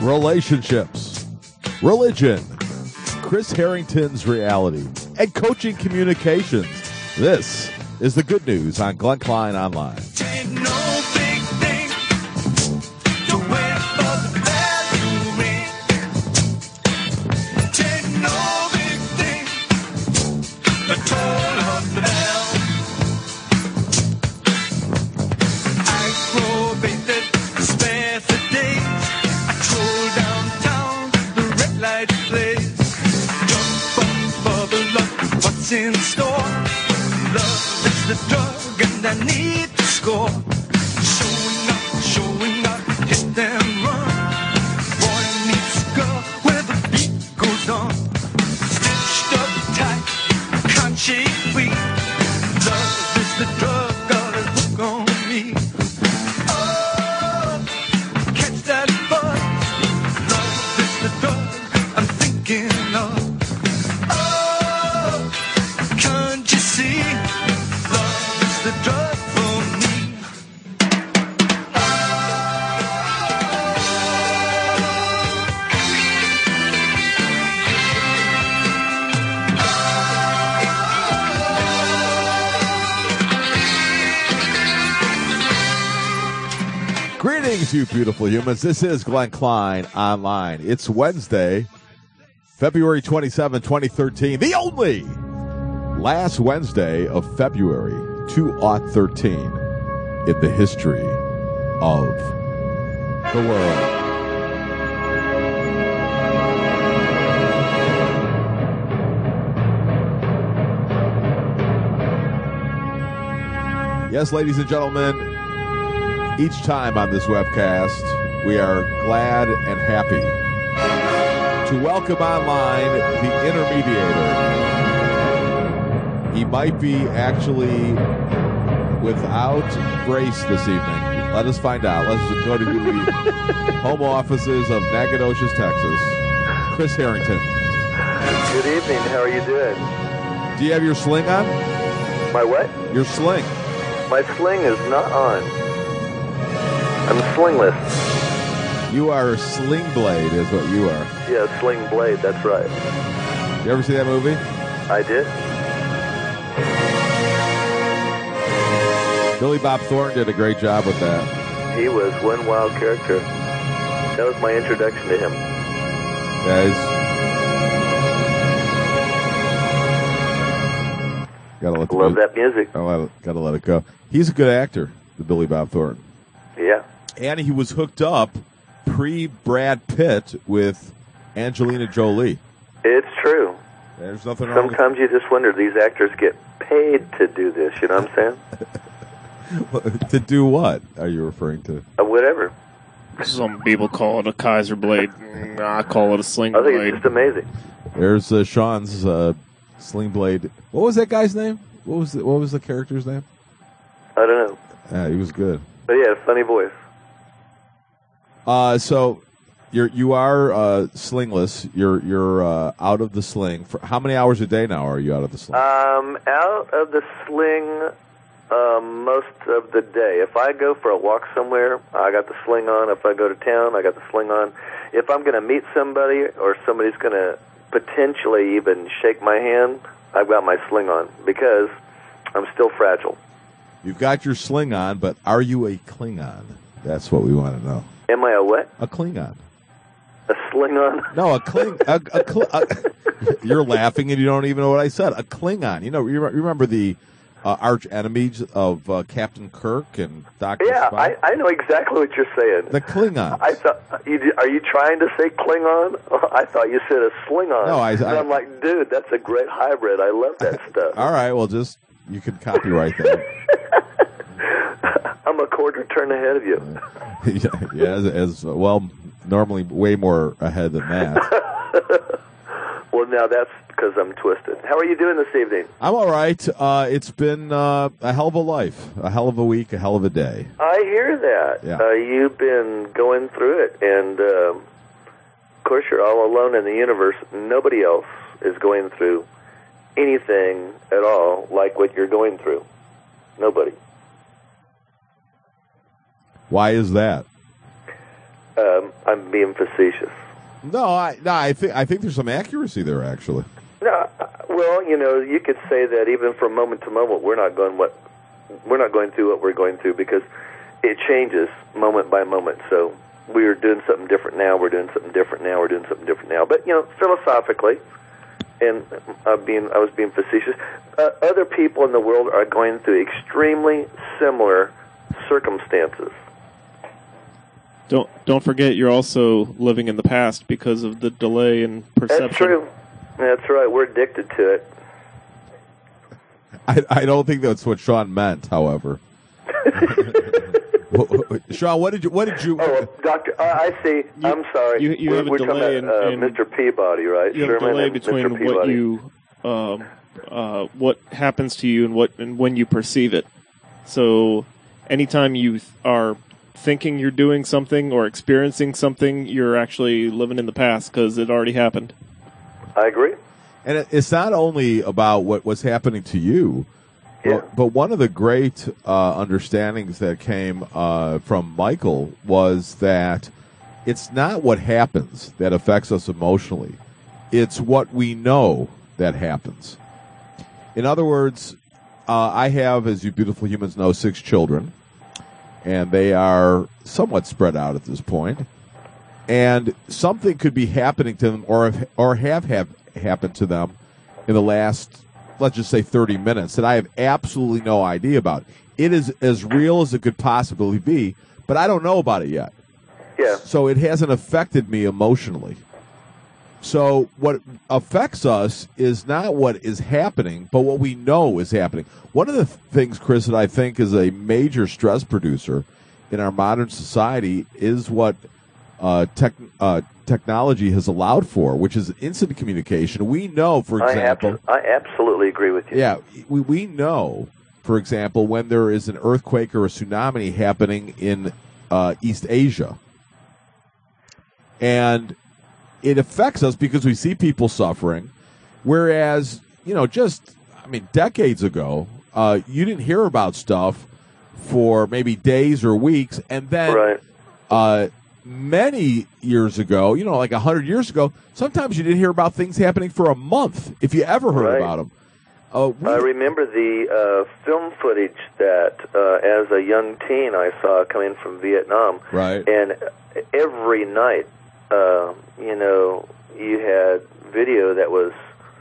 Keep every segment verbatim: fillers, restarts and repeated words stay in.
relationships, religion, Chris Harrington's reality, and coaching communications. This is the good news on Glenn Klein Online. In store, love is the drug, and I need to score. Showing up, showing up, hit and run. Boy meets girl where the beat goes on. Stitched up tight, can't shake free. Love is the drug, got a hook on me. Oh, catch that buzz. Love is the drug I'm thinking of. Greetings, you beautiful humans. This is Glenn Klein Online. It's Wednesday, February twenty-seventh, twenty thirteen, the only last Wednesday of February twenty thirteen in the history of the world. Yes, ladies and gentlemen, each time on this webcast, we are glad and happy to welcome online the intermediator. He might be actually without brace this evening. Let us find out. Let's go to the home offices of Nacogdoches, Texas. Chris Harrington. Good evening. How are you doing? Do you have your sling on? My what? Your sling. My sling is not on. I'm slingless. You are a sling blade is what you are. Yeah, sling blade, that's right. You ever see that movie? I did. Billy Bob Thornton did a great job with that. He was one wild character. That was my introduction to him. Guys, gotta let the Love music, that music. Oh, gotta let it go. He's a good actor, the Billy Bob Thornton. Yeah. And he was hooked up pre-Brad Pitt with Angelina Jolie. It's true. There's nothing wrong with Sometimes you just wonder, these actors get paid to do this, you know what I'm saying? To do what are you referring to? Uh, whatever. Some people call it a Kaiser blade. I call it a sling I think blade. it's just amazing. There's uh, Sean's uh, sling blade. What was that guy's name? What was the, what was the character's name? I don't know. Yeah, he was good. But yeah, funny voice. Uh, so you're you are uh, slingless. You're you're uh, out of the sling. For how many hours a day now are you out of the sling? Um, out of the sling um, most of the day. If I go for a walk somewhere, I got the sling on. If I go to town, I got the sling on. If I'm going to meet somebody or somebody's going to potentially even shake my hand, I've got my sling on because I'm still fragile. You've got your sling on, but are you a Klingon? That's what we want to know. Am I a what? A Klingon. A sling on? No, a Kling. A, a, Kling a, you're laughing and you don't even know what I said. A Klingon. You know, you remember the uh, arch enemies of uh, Captain Kirk and Doctor Yeah, Spock? I, I know exactly what you're saying. The Klingons. I thought, you, are you trying to say Klingon? I thought you said a sling on. No, I- And I- I'm like, dude, that's a great hybrid. I love that stuff. All right, well, just you can copyright that. I'm a quarter turn ahead of you. Yeah, as, as well, normally way more ahead than that. Well, now that's because I'm twisted. How are you doing this evening? I'm all right. Uh, it's been uh, a hell of a life, a hell of a week, a hell of a day. I hear that. Yeah. Uh, you've been going through it, and um, of course you're all alone in the universe. Nobody else is going through anything at all like what you're going through. Nobody. Why is that? um, I'm being facetious. No, I no, I think I think there's some accuracy there actually. No, uh, well, you know, you could say that even from moment to moment, we're not going what we're not going through what we're going through because it changes moment by moment. So we're doing something different now. We're doing something different now. We're doing something different now. But you know, philosophically, and uh, being I was being facetious. Uh, other people in the world are going through extremely similar circumstances. Don't don't forget, you're also living in the past because of the delay in perception. That's true. That's right. We're addicted to it. I, I don't think that's what Sean meant, however. Sean, what did you? What did you? Oh, well, Doctor, uh, I see. You, I'm sorry. You, you we're, have a we're delay talking about, uh, in, in Mister Peabody, right? You have Sherman a delay and between Mister what Peabody. you, um, uh, what happens to you and what and when you perceive it. So, anytime you th- are thinking you're doing something or experiencing something, you're actually living in the past because it already happened. I agree. And it, it's not only about what, what's happening to you, Yeah. but, but one of the great uh, understandings that came uh, from Michael was that it's not what happens that affects us emotionally. It's what we know that happens. In other words, uh, I have, as you beautiful humans know, six children, and they are somewhat spread out at this point. And something could be happening to them or have, or have, have happened to them in the last, let's just say, thirty minutes that I have absolutely no idea about. It is as real as it could possibly be, but I don't know about it yet. Yeah. So it hasn't affected me emotionally. So what affects us is not what is happening, but what we know is happening. One of the th- things, Chris, that I think is a major stress producer in our modern society is what uh, tech, uh, technology has allowed for, which is instant communication. We know, for example... I, abso- I absolutely agree with you. Yeah, we, we know, for example, when there is an earthquake or a tsunami happening in uh, East Asia. And it affects us because we see people suffering, whereas, you know, just, I mean, decades ago, uh, you didn't hear about stuff for maybe days or weeks, and then Right. uh, many years ago, you know, like a hundred years ago, sometimes you didn't hear about things happening for a month, if you ever heard Right. about them. Uh, we, I remember the uh, film footage that, uh, as a young teen, I saw coming from Vietnam. Right. And every night, uh, you know, you had video that was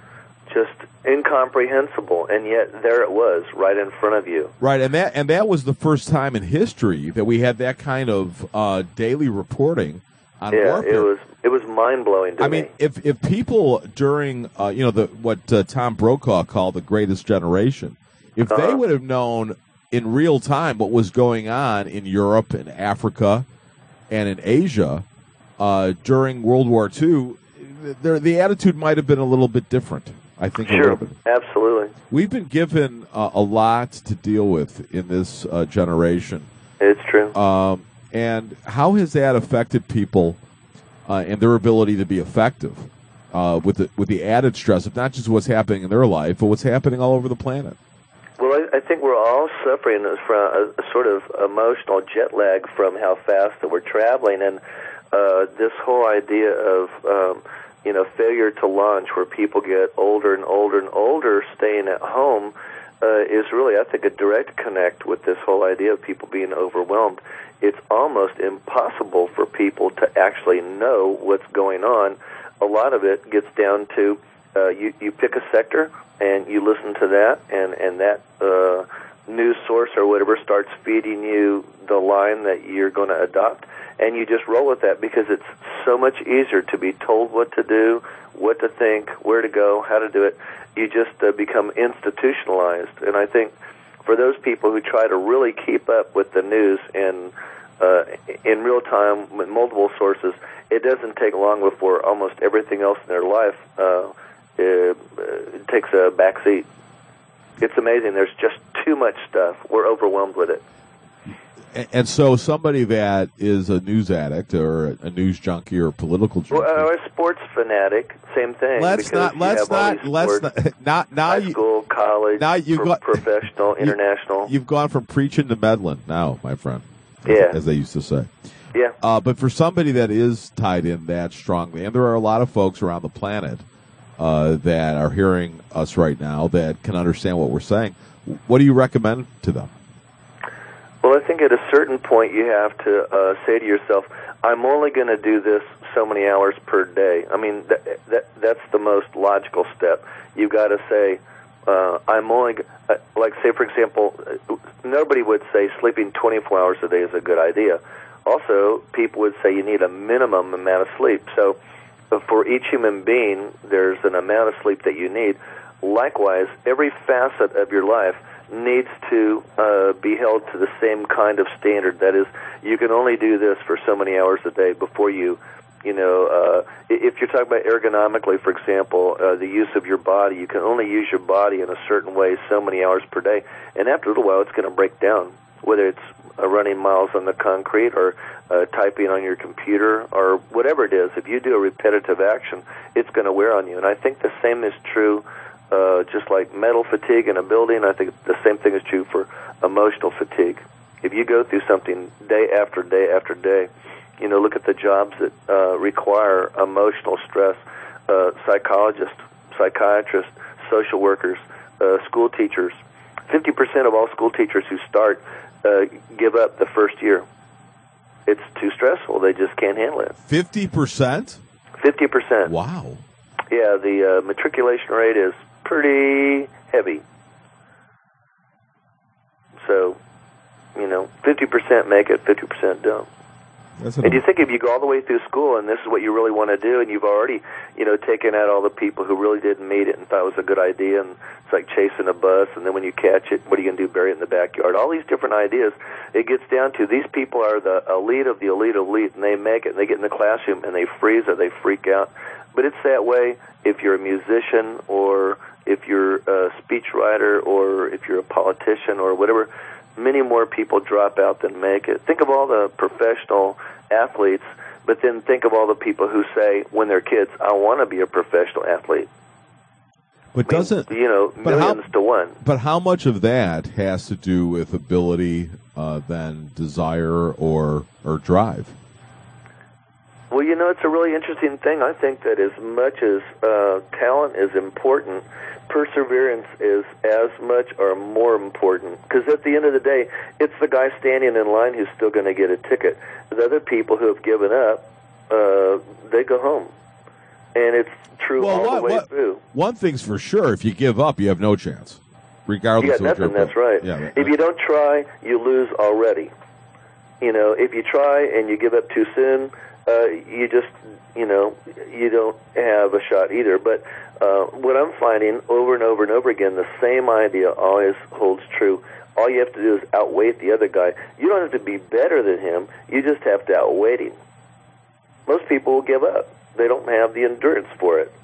just incomprehensible, and yet there it was, right in front of you. Right, and that and that was the first time in history that we had that kind of uh, daily reporting on Yeah, warfare. it was it was mind blowing to I me. mean, if if people during uh, you know the what uh, Tom Brokaw called the Greatest Generation, if they Uh-huh. would have known in real time what was going on in Europe and Africa and in Asia uh, during World War Two, the, the attitude might have been a little bit different. I think a Sure, little bit. absolutely. We've been given uh, a lot to deal with in this uh, generation. It's true. Um, and how has that affected people uh, and their ability to be effective uh, with the with the added stress of not just what's happening in their life, but what's happening all over the planet? Well, I, I think we're all suffering from a, a sort of emotional jet lag from how fast that we're traveling, and uh, this whole idea of um, you know failure to launch, where people get older and older and older, staying at home, uh, is really, I think, a direct connect with this whole idea of people being overwhelmed. It's almost impossible for people to actually know what's going on. A lot of it gets down to uh, you, you pick a sector and you listen to that, and, and that uh, news source or whatever starts feeding you the line that you're going to adopt, and you just roll with that because it's so much easier to be told what to do, what to think, where to go, how to do it. You just uh, become institutionalized. And I think for those people who try to really keep up with the news and uh, in real time with multiple sources, it doesn't take long before almost everything else in their life uh, it, it takes a back seat. It's amazing. There's just too much stuff. We're overwhelmed with it. And, and so somebody that is a news addict or a news junkie or a political junkie. Well, or a sports fanatic, same thing. Let's because not. you Let's have all not. these Let's sports, not. Not now. high You, school, college, now you've pro- got- professional, you- international. You've gone from preaching to meddling now, my friend. As, Yeah. as they used to say. Yeah. Uh, but for somebody that is tied in that strongly, and there are a lot of folks around the planet uh, that are hearing us right now that can understand what we're saying, what do you recommend to them? Well, I think at a certain point you have to uh, say to yourself, I'm only going to do this so many hours per day. I mean, that, that that's the most logical step. You've got to say, uh, I'm only, uh, like, say, for example, uh, nobody would say sleeping twenty-four hours a day is a good idea. Also, people would say you need a minimum amount of sleep. So uh, for each human being, there's an amount of sleep that you need. Likewise, every facet of your life needs to uh, be held to the same kind of standard. That is, you can only do this for so many hours a day before you, you know, uh, if you're talking about ergonomically, for example, uh, the use of your body, you can only use your body in a certain way so many hours per day, and after a little while it's going to break down, whether it's uh, running miles on the concrete or uh, typing on your computer or whatever it is. If you do a repetitive action, it's going to wear on you, and I think the same is true. Uh, just like mental fatigue in a building, I think the same thing is true for emotional fatigue. If you go through something day after day after day, you know, look at the jobs that uh, require emotional stress, uh, psychologists, psychiatrists, social workers, uh, school teachers. fifty percent of all school teachers who start uh, give up the first year. It's too stressful. They just can't handle it. fifty percent? fifty percent. Wow. Yeah, the uh, matriculation rate is pretty heavy. So, you know, fifty percent make it, fifty percent don't. That's And you think if you go all the way through school and this is what you really want to do, and you've already, you know, taken out all the people who really didn't meet it and thought it was a good idea, and it's like chasing a bus, and then when you catch it, what are you going to do, bury it in the backyard? All these different ideas, it gets down to these people are the elite of the elite elite, and they make it, and they get in the classroom, and they freeze or they freak out. But it's that way if you're a musician or if you're a speechwriter or if you're a politician or whatever. Many more people drop out than make it. Think of all the professional athletes, but then think of all the people who say when they're kids, I want to be a professional athlete. But I mean, doesn't you know, but how- millions to one. But how much of that has to do with ability uh, than desire or or drive? Well, you know, it's a really interesting thing. I think that as much as uh, talent is important, perseverance is as much or more important. Because at the end of the day, it's the guy standing in line who's still going to get a ticket. The other people who have given up, uh, they go home. And it's true Well, all what- the way what- through. One thing's for sure: if you give up, you have no chance, regardless You got of what nothing, your that's right. Yeah, If you don't try, you lose already. You know, if you try and you give up too soon, uh, you just, you know, you don't have a shot either. But uh, what I'm finding over and over and over again, the same idea always holds true. All you have to do is outweight the other guy. You don't have to be better than him. You just have to outweight him. Most people will give up. They don't have the endurance for it.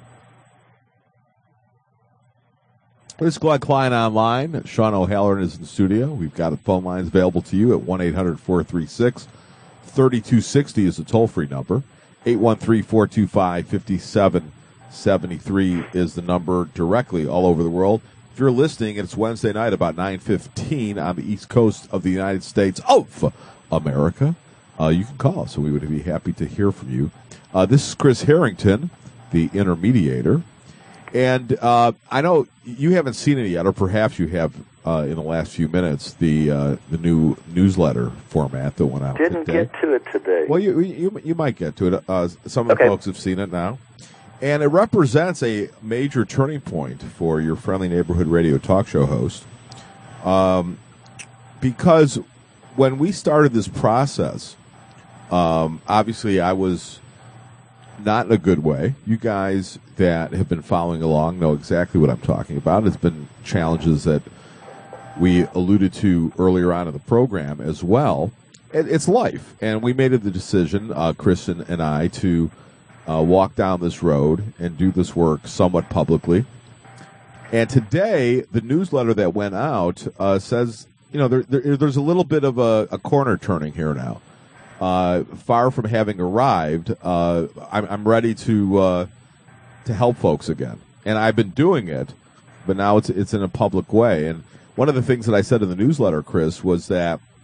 This is Glenn Klein Online. Sean O'Halloran is in the studio. We've got the phone lines available to you at one eight hundred four three six three two six zero is the toll-free number. eight one three, four two five, five seven seven three is the number directly all over the world. If you're listening, it's Wednesday night about nine fifteen on the East Coast of the United States of America. Uh, you can call us, and we would be happy to hear from you. Uh, this is Chris Harrington, the intermediator. And uh, I know you haven't seen it yet, or perhaps you have uh, in the last few minutes, the uh, the new newsletter format that went out Didn't today. get to it today. Well, you, you you might get to it. Uh, some of the Okay. folks have seen it now. And it represents a major turning point for your friendly neighborhood radio talk show host. Um, because when we started this process, um, obviously I was not in a good way. You guys that have been following along know exactly what I'm talking about. It's been challenges that we alluded to earlier on in the program as well. It, it's life. And we made the decision, uh, Chris and, and I, to uh, walk down this road and do this work somewhat publicly. And today, the newsletter that went out uh, says, you know, there, there, there's a little bit of a, a corner turning here now. Uh, far from having arrived, uh, I'm, I'm ready to uh, to help folks again, and I've been doing it, but now it's it's in a public way. And one of the things that I said in the newsletter, Chris, was that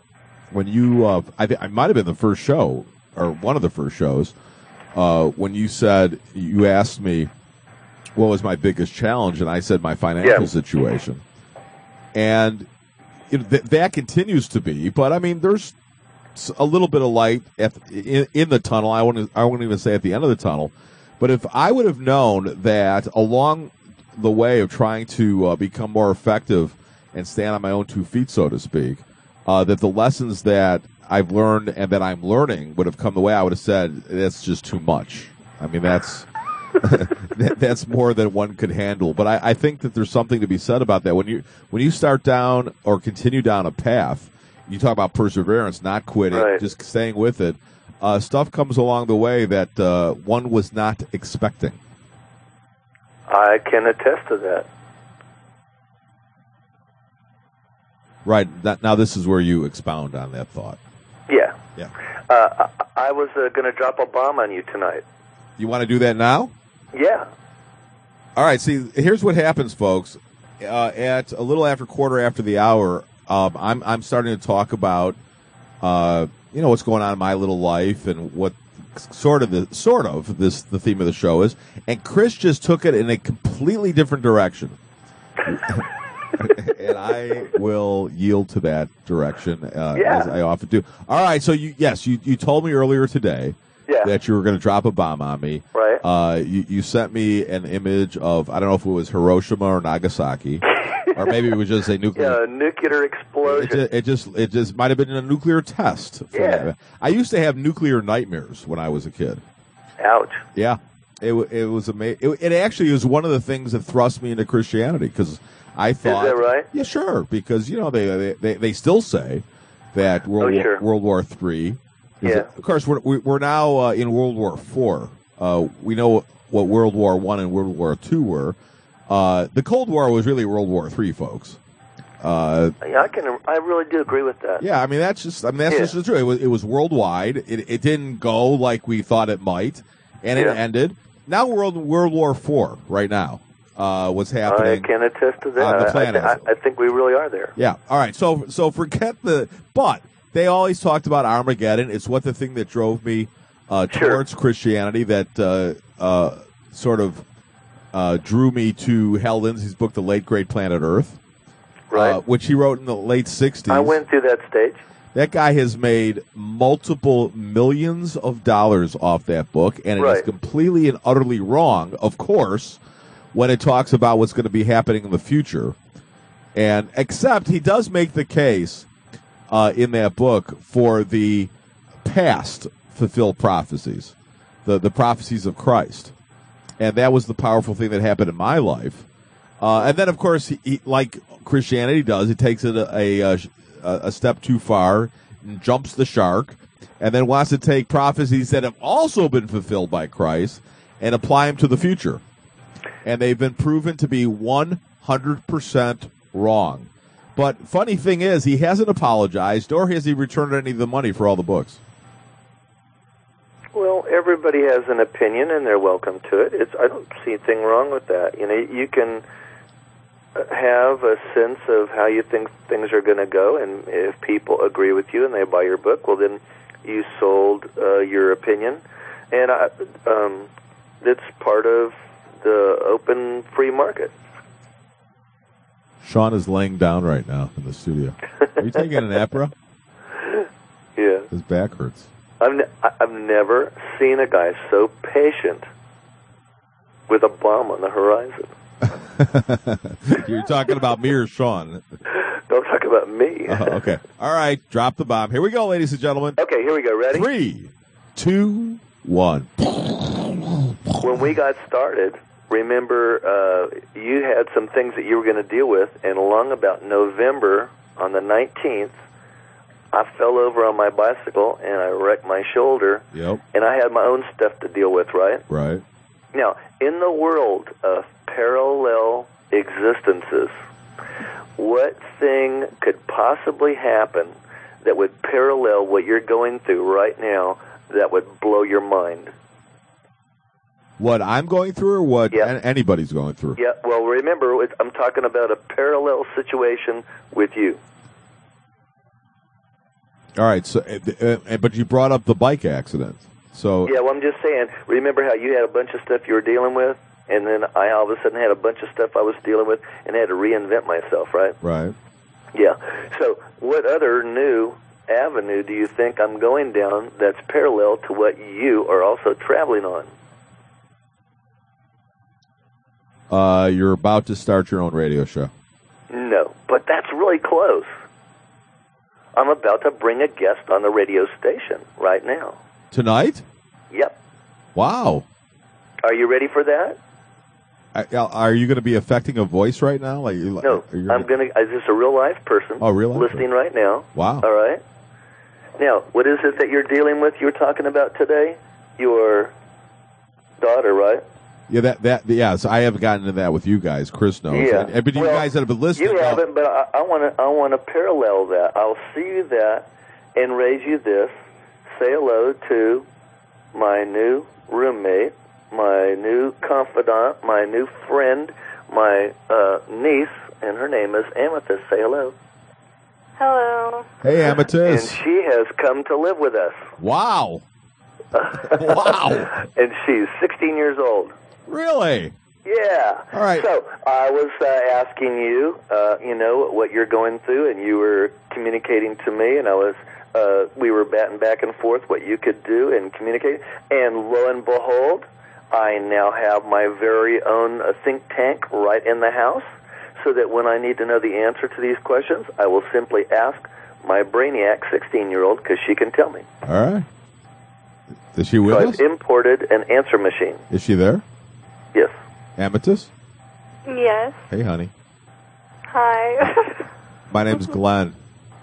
when you, uh, I, th- I might have been the first show, or one of the first shows, uh, when you said, you asked me what was my biggest challenge, and I said my financial Yeah. situation. And you know, th- that continues to be, but I mean, there's a little bit of light at, in, in the tunnel. I wouldn't, I wouldn't even say at the end of the tunnel. But if I would have known that along the way of trying to uh, become more effective and stand on my own two feet, so to speak, uh, that the lessons that I've learned and that I'm learning would have come the way, I would have said, that's just too much. I mean, that's that, that's more than one could handle. But I, I think that there's something to be said about that. When you when you start down or continue down a path, you talk about perseverance, not quitting, Right. just staying with it. Uh, stuff comes along the way that uh, one was not expecting. I can attest to that. Right. That, now this is where you expound on that thought. Yeah. Yeah. Uh, I, I was uh, going to drop a bomb on you tonight. You want to do that now? Yeah. All right. See, here's what happens, folks. Uh, at a little after quarter after the hour, um, I'm I'm starting to talk about, uh, you know, what's going on in my little life and what sort of the sort of this the theme of the show is. And Chris just took it in a completely different direction. And I will yield to that direction, uh, Yeah. as I often do. All right, so you, yes, you, you told me earlier today Yeah. that you were going to drop a bomb on me. Right. Uh, you, you sent me an image of, I don't know if it was Hiroshima or Nagasaki, or maybe it was just a nuclear. Yeah, a nuclear It explosion. just, it just, it just might have been a nuclear test. For Yeah. that. I used to have nuclear nightmares when I was a kid. Ouch. Yeah, it wa- it was amazing. It, it actually was one of the things that thrust me into Christianity because I thought, that right? Yeah, sure. Because you know they they, they still say that World Oh, War, sure. World War Three. is- Yeah. Of course, we're we- we're now uh, in World War Four. Uh, we know what World War One and World War Two were. Uh, the Cold War was really World War Three, folks. Uh, Yeah, I can. I really do agree with that. yeah, I mean that's just I mean that's Yeah. just true. It was it was worldwide. It it didn't go like we thought it might, and it Yeah. ended. Now we're in World War Four right now. Uh, what's I happening? can attest to that. on the I- planet. I, I, I think we really are there. Yeah. All right. So so forget the. But they always talked about Armageddon. It's what the thing that drove me uh, Sure. towards Christianity. That uh, uh, sort of uh, drew me to Hal Lindsey's book, The Late Great Planet Earth, Right. uh, which he wrote in the late sixties. I went through that stage. That guy has made multiple millions of dollars off that book, and it is Right. completely and utterly wrong, of course, when it talks about what's going to be happening in the future. And except he does make the case uh, in that book for the past fulfilled prophecies, the, the prophecies of Christ. And that was the powerful thing that happened in my life. Uh, and then, of course, he, he, like Christianity does, he takes it a, a, a, a step too far, and jumps the shark, and then wants to take prophecies that have also been fulfilled by Christ and apply them to the future. And they've been proven to be one hundred percent wrong. But funny thing is, he hasn't apologized, nor has he returned any of the money for all the books. Well, everybody has an opinion, and they're welcome to it. It's I don't see anything wrong with that. You know, you can have a sense of how you think things are going to go, and if people agree with you and they buy your book, well, then you sold uh, your opinion, and I, um, it's part of the open free market. Sean is laying down right now in the studio. Are you taking an Apra? Yeah, His back hurts. I've ne- I- I've never seen a guy so patient with a bomb on the horizon. You're talking about me or Sean? Don't talk about me. Uh, okay. All right. Drop the bomb. Here we go, ladies and gentlemen. Okay, here we go. Ready? Three, two, one. When we got started, remember, uh, you had some things that you were going to deal with, and along about November on the nineteenth, I fell over on my bicycle, and I wrecked my shoulder, Yep. and I had my own stuff to deal with, right? Right. Now, in the world of parallel existences, what thing could possibly happen that would parallel what you're going through right now that would blow your mind? What I'm going through, or what Yeah. an- anybody's going through? Yeah, well, remember, it's- I'm talking about a parallel situation with you. All right. So, uh, uh, but you brought up the bike accident. So Yeah, well, I'm just saying, remember how you had a bunch of stuff you were dealing with, and then I all of a sudden had a bunch of stuff I was dealing with and had to reinvent myself, right? right. Yeah. So what other new avenue do you think I'm going down that's parallel to what you are also traveling on? Uh, you're about to start your own radio show. No, but that's really close. I'm about to bring a guest on the radio station right now. Tonight? Yep. Wow. Are you ready for that? I, are you going to be affecting a voice right now? Like you, No, are you I'm going to, is this a real life person Oh, real life listening right now? Wow. All right. Now, what is it that you're dealing with you were talking about today? Your daughter, right? Yeah, that that yeah. So I haven't gotten into that with you guys. Chris knows. Yeah. And, and- but you Well, guys that have been listening, You know- haven't, but I, I want to I want to parallel that. I'll see you that and raise you this. Say hello to my new roommate, my new confidant, my new friend, my uh, niece, and her name is Amethyst. Say hello. Hello. Hey, And Amethyst. she has come to live with us. Wow. Wow. And she's sixteen years old. Really? Yeah. All right. So I was uh, asking you, uh, you know, what you're going through, and you were communicating to me, and I was, uh, we were batting back and forth what you could do and communicate. And lo and behold, I now have my very own uh, think tank right in the house, so that when I need to know the answer to these questions, I will simply ask my brainiac sixteen-year-old, because she can tell me. All right. Is she with So us? I've imported an answer machine. Is she there? Yes. Amethyst? Yes. Hey, honey. Hi. My name's Glenn.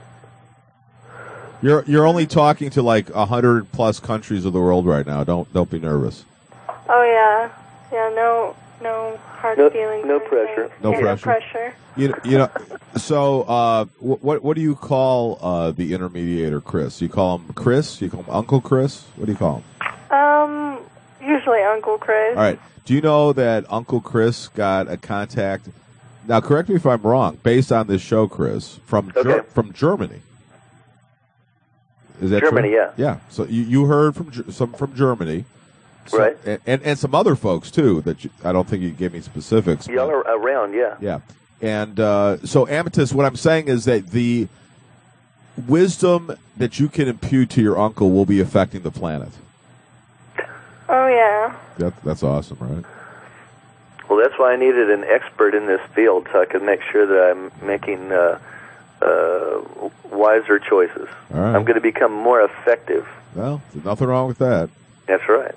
You're you're only talking to like a hundred plus countries of the world right now. Don't don't be nervous. Oh yeah. Yeah. No. No hard No- feelings. no or anything. pressure. No Yeah, pressure. No pressure. You you know. So uh, wh- what what do you call uh, the intermediator, Chris? You call him Chris? You call him Uncle Chris? What do you call him? Um. Usually Uncle Chris. All right. Do you know that Uncle Chris got a contact? Now, correct me if I'm wrong. Based on this show, Chris, from Ger- Okay. from Germany. Is that Germany, true? yeah. Yeah. So you, you heard from Ger- some from Germany, So- Right. And, and and some other folks too. That you, I don't think you gave me specifics. Y'all but- are around, yeah. yeah. And uh, so, Amethyst, what I'm saying is that the wisdom that you can impute to your uncle will be affecting the planet. Oh, yeah. That, that's awesome, right? Well, that's why I needed an expert in this field so I could make sure that I'm making uh, uh, wiser choices. All right. I'm going to become more effective. Well, there's nothing wrong with that. That's right.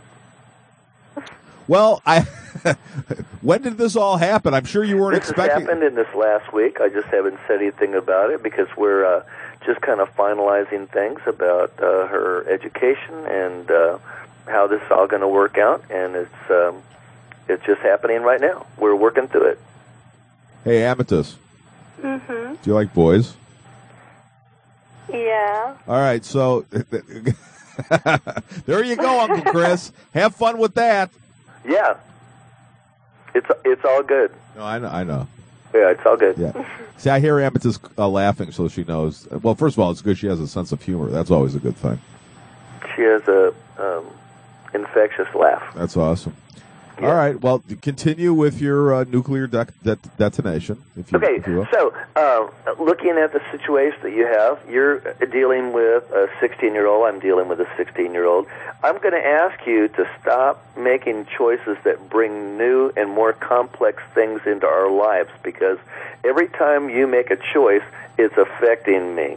Well, I when did this all happen? I'm sure you weren't This has expecting. happened in this last week. I just haven't said anything about it because we're uh, just kind of finalizing things about uh, her education and uh, how this is all going to work out. And it's um, it's just happening right now. We're working through it. Hey, Amethyst, Mm-hmm. do you like boys? Yeah. All right, so there you go, Uncle Chris. Have fun with that. Yeah. It's it's all good. No, I know. I know. Yeah, it's all good. Yeah. See, I hear Amethyst uh, laughing, so she knows. Well, first of all, it's good she has a sense of humor. That's always a good thing. She has a um, infectious laugh. That's awesome. Yeah. All right. Well, continue with your uh, nuclear de- det- detonation, if you, Okay, if you will. so uh, looking at the situation that you have, you're dealing with a sixteen-year-old. I'm dealing with a sixteen-year-old. I'm going to ask you to stop making choices that bring new and more complex things into our lives because every time you make a choice, it's affecting me.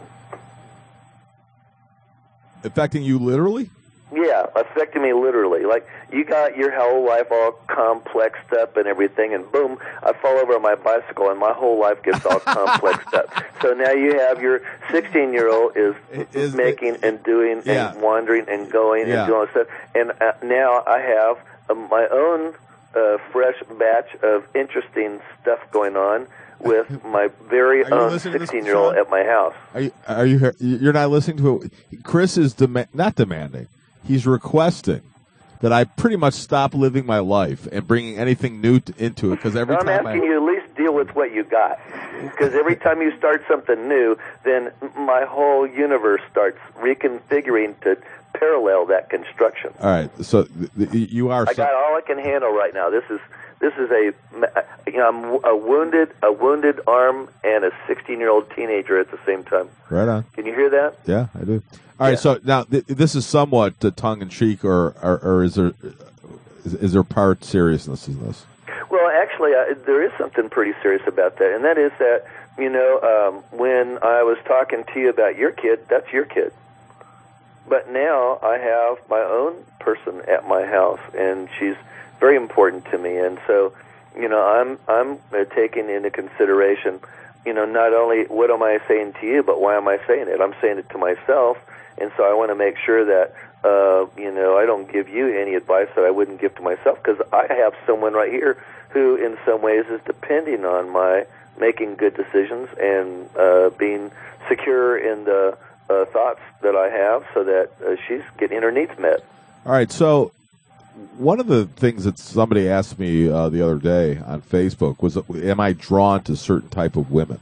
Affecting you literally? Yeah, affecting me literally. Like, you got your whole life all complexed up and everything, and boom, I fall over on my bicycle, and my whole life gets all complexed up. So now you have your sixteen-year-old is, Is- making and doing Yeah. and wandering and going Yeah. and doing all this stuff. And uh, now I have uh, my own uh, fresh batch of interesting stuff going on with my very Are you own listening to this, sixteen-year-old Sean? at my house. Are you? Are you? You're not listening to it. Chris is dema- not demanding. He's requesting that I pretty much stop living my life and bringing anything new to, into it because every I'm time asking I you to at least deal with what you got. Because every time you start something new, then my whole universe starts reconfiguring to parallel that construction. All right, so th- th- you are. I so- got all I can handle right now. This is this is a you know I'm a wounded a wounded arm and a sixteen-year-old teenager at the same time. Right on. Can you hear that? Yeah, I do. All right, Yeah. so now th- this is somewhat uh, tongue in cheek, or, or or is there is, is there part seriousness in this? Well, actually, I, there is something pretty serious about that, and that is that, you know, um, when I was talking to you about your kid, that's your kid. But now I have my own person at my house, and she's very important to me. And so, you know, I'm I'm uh, taking into consideration, you know, not only what am I saying to you, but why am I saying it? I'm saying it to myself, and so I want to make sure that, uh, you know, I don't give you any advice that I wouldn't give to myself, because I have someone right here who in some ways is depending on my making good decisions and uh, being secure in the uh, thoughts that I have, so that uh, she's getting her needs met. All right, so one of the things that somebody asked me uh, the other day on Facebook was, am I drawn to certain type of women?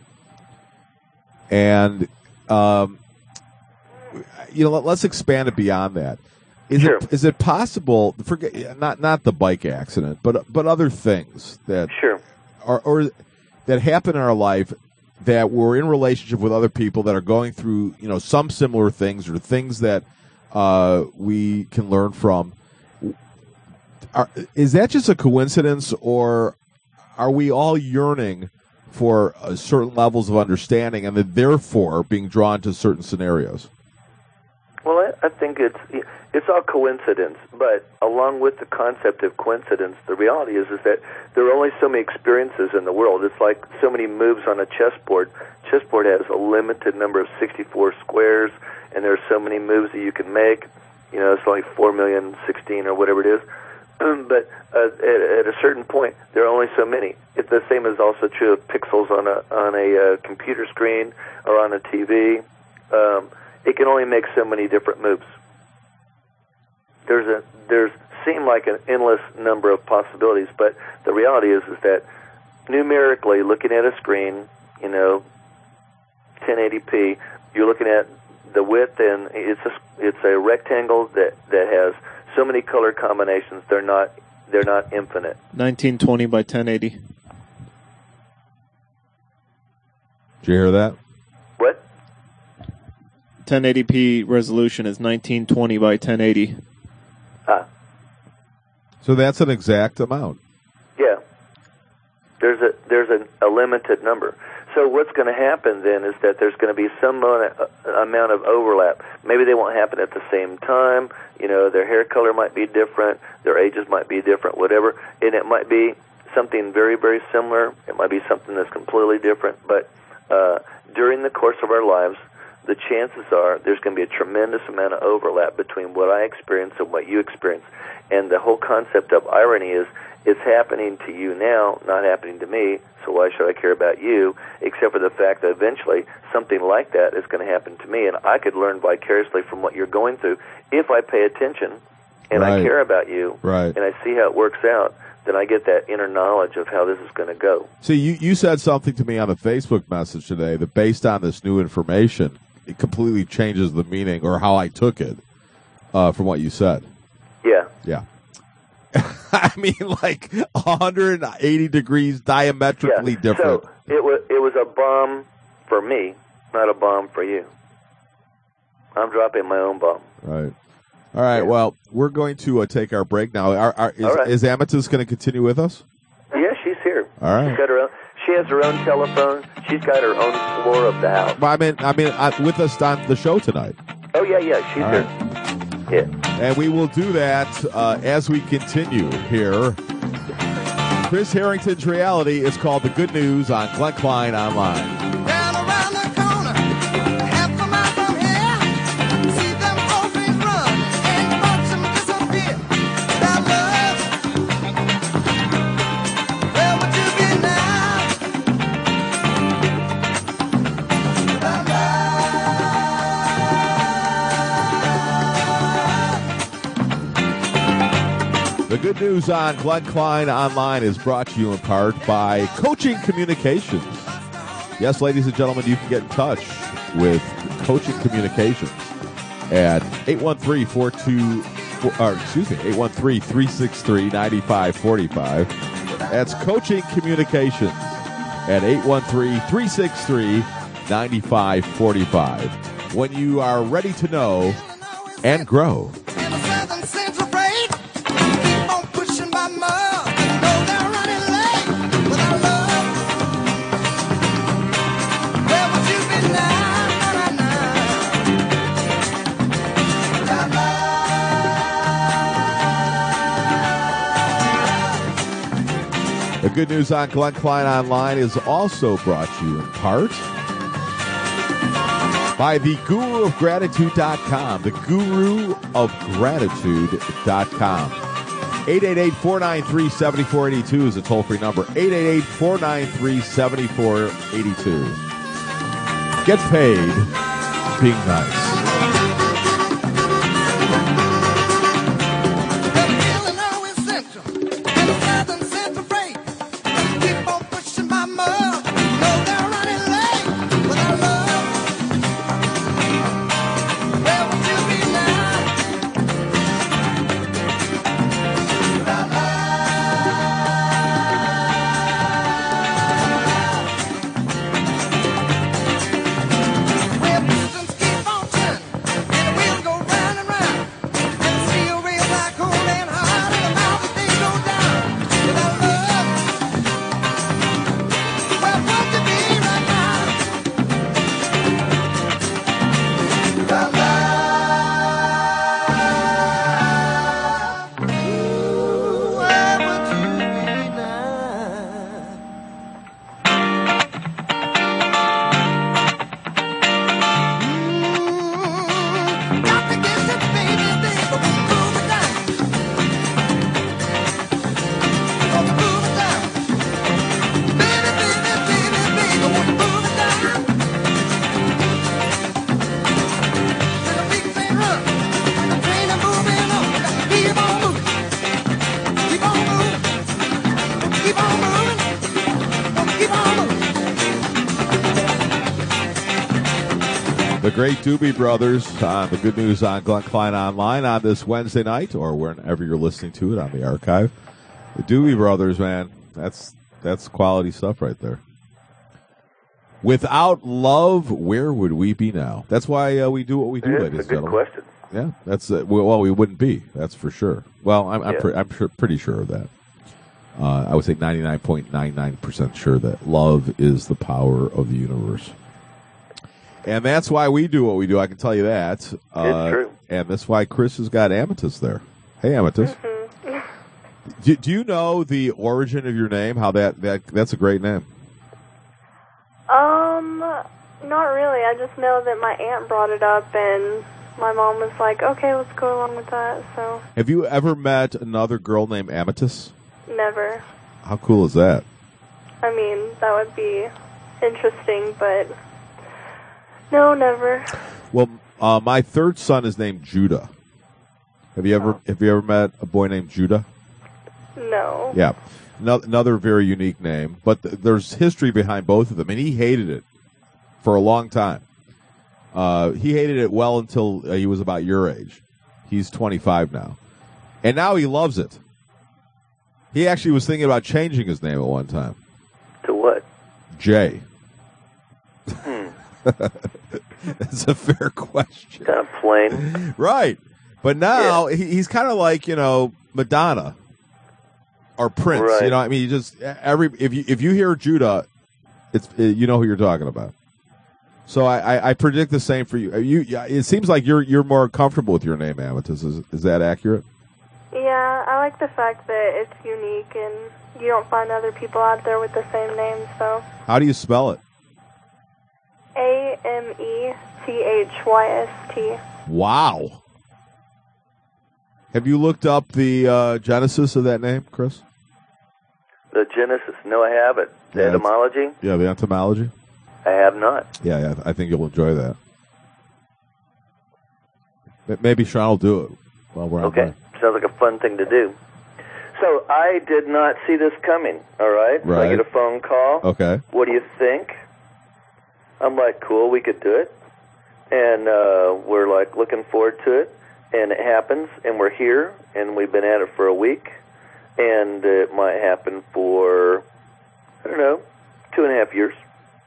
And, um, you know, let, let's expand it beyond that. Is Sure. it is it possible? Forget not not the bike accident, but but other things that Sure. are or that happen in our life that we're in relationship with other people that are going through, you know, some similar things or things that uh, we can learn from. Are, is that just a coincidence, or are we all yearning for uh, certain levels of understanding and that therefore being drawn to certain scenarios? Well, I, I think it's it's all coincidence, but along with the concept of coincidence, the reality is is that there are only so many experiences in the world. It's like so many moves on a chessboard. Chessboard has a limited number of sixty-four squares, and there are so many moves that you can make. You know, it's like four million sixteen or whatever it is. But uh, at, at a certain point, there are only so many. It's the same is also true of pixels on a on a uh, computer screen or on a T V. Um, it can only make so many different moves. There's a there's seem like an endless number of possibilities, but the reality is is that numerically, looking at a screen, you know, ten eighty p, you're looking at the width, and it's a it's a rectangle that that has so many color combinations. They're not they're not infinite. nineteen twenty by ten eighty. Did you hear that? What? ten eighty p resolution is nineteen twenty by ten eighty. Ah, So that's an exact amount. yeah. There's a there's a, a limited number. So what's going to happen then is that there's going to be some amount of, amount of overlap. Maybe they won't happen at the same time. You know, their hair color might be different, their ages might be different, whatever, and it might be something very, very similar. It might be something that's completely different. But uh, during the course of our lives, the chances are there's going to be a tremendous amount of overlap between what I experience and what you experience. And the whole concept of irony is it's happening to you now, not happening to me, so why should I care about you, except for the fact that eventually something like that is going to happen to me, and I could learn vicariously from what you're going through if I pay attention and Right. I care about you, Right. and I see how it works out. Then I get that inner knowledge of how this is going to go. See, you, you said something to me on a Facebook message today that based on this new information, it completely changes the meaning or how I took it uh, from what you said. Yeah. Yeah. I mean, like one hundred eighty degrees diametrically yeah. different. So it was it was a bomb for me, not a bomb for you. I'm dropping my own bomb. Right. All right. Yeah. Well, we're going to uh, take our break now. Are, are, is, All right. is Amethyst going to continue with us? Yeah, she's here. All right. She's got her own. She has her own telephone. She's got her own floor of the house. Well, I mean, I mean, uh, with us on the show tonight. Oh yeah, yeah, she's All here. right. Yeah. And we will do that uh, as we continue here. Chris Harrington's reality is called The Good News on Glenn Klein Online. Down around the corner, half a mile from here, see them old trees run and watch them disappear. Without love, where would you be now? Without The Good news on Glenn Klein Online is brought to you in part by Coaching Communications. Yes, ladies and gentlemen, you can get in touch with Coaching Communications at eight one three, four two four, or excuse me, eight one three, three six three, nine five four five. That's Coaching Communications at eight one three, three six three, nine five four five. When you are ready to know and grow. The good news on Glenn Klein Online is also brought to you in part by the Guru of Gratitude dot com. The Guru of Gratitude dot com. eight eight eight, four nine three, seven four eight two is a toll-free number. eight eight eight, four nine three, seven four eight two. Get paid being nice. The great Doobie Brothers on the good news on Glenn Klein Online on this Wednesday night, or whenever you're listening to it on the archive. The Doobie Brothers, man, that's that's quality stuff right there. Without love, where would we be now? That's why uh, we do what we do, Yeah, ladies it's a and good gentlemen. question. Yeah, that's uh, well, we wouldn't be. That's for sure. Well, I'm I'm, Yeah. pre- I'm sure, pretty sure of that. Uh, I would say ninety-nine point nine nine percent sure that love is the power of the universe. And that's why we do what we do. I can tell you that. Uh, true. And that's why Chris has got Amethyst there. Hey, Amethyst. do, do you know the origin of your name? How that, that that's a great name. Um, not really. I just know that my aunt brought it up, and my mom was like, okay, let's go along with that, so Have you ever met another girl named Amethyst? never. How cool is that? I mean, that would be interesting, but no, never. Well, uh, my third son is named Judah. Have you ever have you ever met a boy named Judah? No. Yeah, no, another very unique name. But th- there's history behind both of them, and he hated it for a long time. Uh, he hated it well until uh, he was about your age. He's twenty-five now, and now he loves it. He actually was thinking about changing his name at one time. To what? Jay. Hmm. That's a fair question. Kind of plain. Right. But now he, he's kind of like, you know, Madonna or Prince. Right. You know, I mean, you just every if you if you hear Judah, it's you know who you're talking about. So I, I, I predict the same for you. You, yeah, it seems like you're you're more comfortable with your name, Amethyst. Is is that accurate? Yeah, I like the fact that it's unique and you don't find other people out there with the same name, so. How do you spell it? A M E T H Y S T. Wow. Have you looked up the uh, genesis of that name, Chris? The Genesis. No, I haven't. The Yeah, it's- etymology? Yeah, the etymology. I have not. Yeah, yeah, I think you'll enjoy that. M- Maybe Sean will do it while we're on Okay. break. Sounds like a fun thing to do. So I did not see this coming, all right? So Right. I get a phone call. Okay. What do you think? I'm like, cool, we could do it. And uh, we're like looking forward to it. And it happens, and we're here, and we've been at it for a week. And it might happen for, I don't know, two and a half years.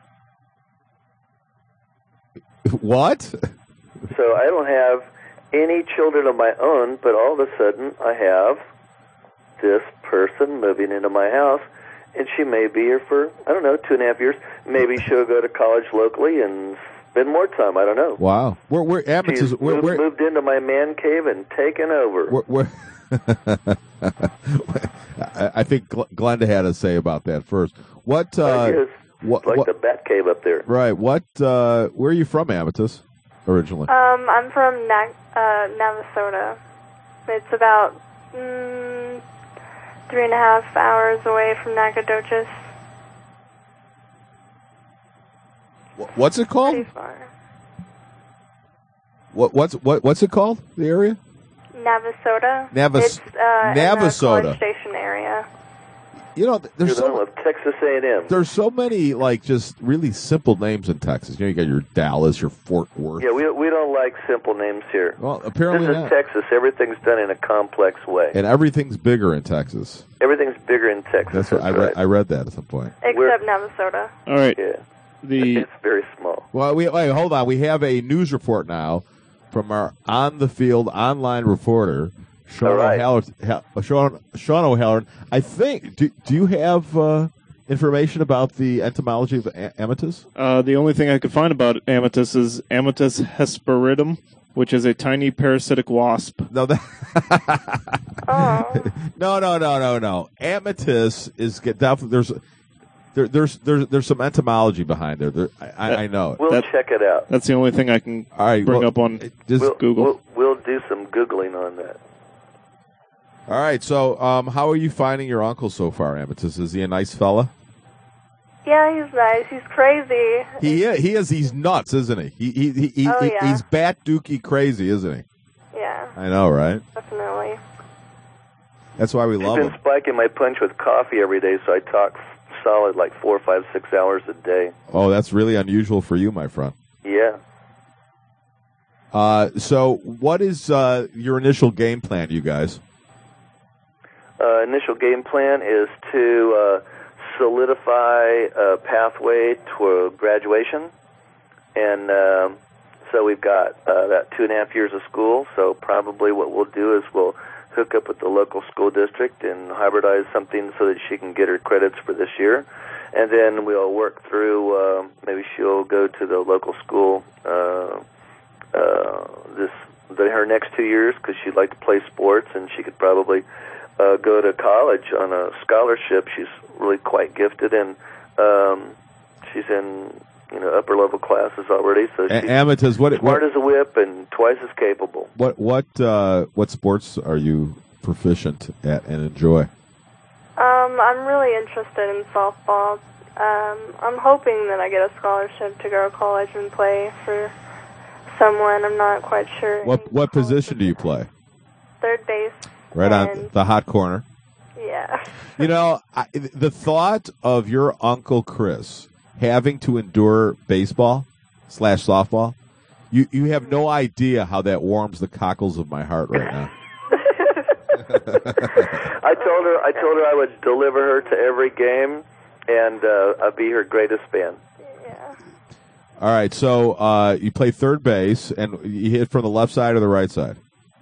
What? So I don't have any children of my own, but all of a sudden I have this person moving into my house, and she may be here for, I don't know, two and a half years. Maybe she'll go to college locally and spend more time. I don't know. Wow. We're we're She's amateurs. We're, moved, we're, moved into my man cave and taken over. we're, we're I I think Gl- Glenda had to say about that first. What? I Uh, guess. what? It's like what the bat cave up there. right. What? Uh, where are you from, Amatus? Originally. Um, I'm from Na- uh, Navasota. It's about mm, three and a half hours away from Nacogdoches. Wh- What's it called? Pretty far. What? What's what? What's it called? The area? Navasota. Navas- It's uh, in the Navasota. College Station area. You know, th- You're there's the home so of Texas A and M. there's so many like just really simple names in Texas. You know, you got your Dallas, your Fort Worth. Yeah, we we don't like simple names here. Well, This apparently is not. Texas. Everything's done in a complex way. And everything's bigger in Texas. Everything's bigger in Texas. That's what I right. read. I read that at some point. Except We're- Navasota. All right. Yeah, The it's very small. Well, we wait. Hold on. We have a news report now from our on-the-field online reporter, Sean All right. O'Halloran. Ha- Sean, Sean O'Halloran. I think. Do, do you have uh, information about the entomology of a- Amatus? uh, the only thing I could find about Amatus is Amatus hesperidum, which is a tiny parasitic wasp. No, that. Oh. no, no, no, no, no. Amatus is get definitely there's. There, there's there's there's some entomology behind there. there I, I, I know it. We'll That- check it out. That's the only thing I can All right, bring well, up on. just We'll, Google. We'll, we'll do some Googling on that. all right. So, um, how are you finding your uncle so far, Amatus? Is he a nice fella? Yeah, he's nice. He's crazy. He is. He is. He's nuts, isn't he? He he, he, he Oh, he- yeah. he's bat dookie crazy, isn't he? Yeah, I know, right? definitely. That's why we I've love been him. spiking my punch with coffee every day, so I talk solid like four, five, six hours a day. Oh, that's really unusual for you, my friend. Yeah. Uh, so, what is uh, your initial game plan, you guys? Uh, initial game plan is to uh, solidify a pathway to graduation, and um, so we've got uh, that two and a half years of school. So probably what we'll do is we'll hook up with the local school district and hybridize something so that she can get her credits for this year, and then we'll work through. Uh, maybe she'll go to the local school uh, uh, this the, her next two years because she'd like to play sports, and she could probably uh, go to college on a scholarship. She's really quite gifted, and um, she's in you know upper level classes already. So A- she's Amatus, what smart what as a whip and twice as capable. what what uh, what sports are you proficient at and enjoy? Um, I'm really interested in softball. Um, I'm hoping that I get a scholarship to go to college and play for someone. I'm not quite sure. What any what college position do you play? Third base. Right on And- the hot corner. Yeah. You know, I, the thought of your Uncle Chris having to endure baseball slash softball, you, you have no idea how that warms the cockles of my heart right now. I told her I told her I would deliver her to every game, and uh, I'd be her greatest fan. Yeah. All right, so uh, you play third base, and you hit from the left side or the right side?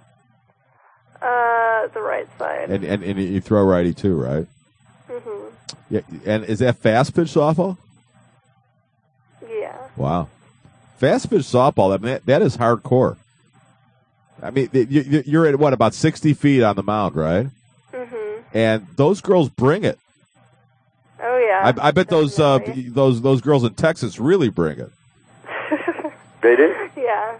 Uh, the right side. And, and, and you throw righty too, right? Mhm. Yeah. And is that fast pitch softball? Yeah. Wow. Fast pitch softball, I mean, that, that is hardcore. I mean, you- you- you're at, what, about sixty feet on the mound, right? Mhm. And those girls bring it. Oh yeah. I, I bet those uh, definitely. those those girls in Texas really bring it. They do. Yeah.